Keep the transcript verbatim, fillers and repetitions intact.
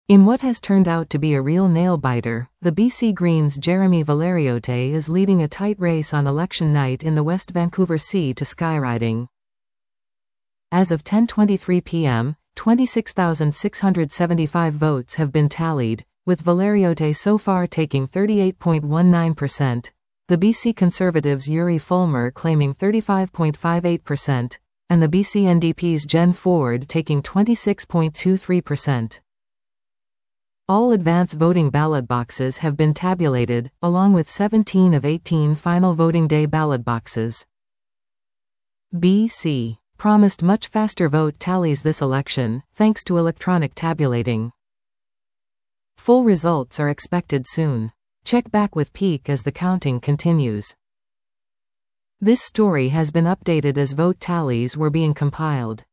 In what has turned out to be a real nail-biter, the B C Greens' Jeremy Valeriote is leading a tight race on election night in the West Vancouver Sea to Skyriding. As of ten twenty-three p m, twenty-six thousand six hundred seventy-five votes have been tallied, with Valeriote so far taking thirty-eight point one nine percent, the B C Conservatives' Yuri Fulmer claiming thirty-five point five eight percent, and the B C N D P's Jen Ford taking twenty-six point two three percent. All advance voting ballot boxes have been tabulated, along with seventeen of eighteen final voting day ballot boxes. B C promised much faster vote tallies this election, thanks to electronic tabulating. Full results are expected soon. Check back with Peak as the counting continues. This story has been updated as vote tallies were being compiled.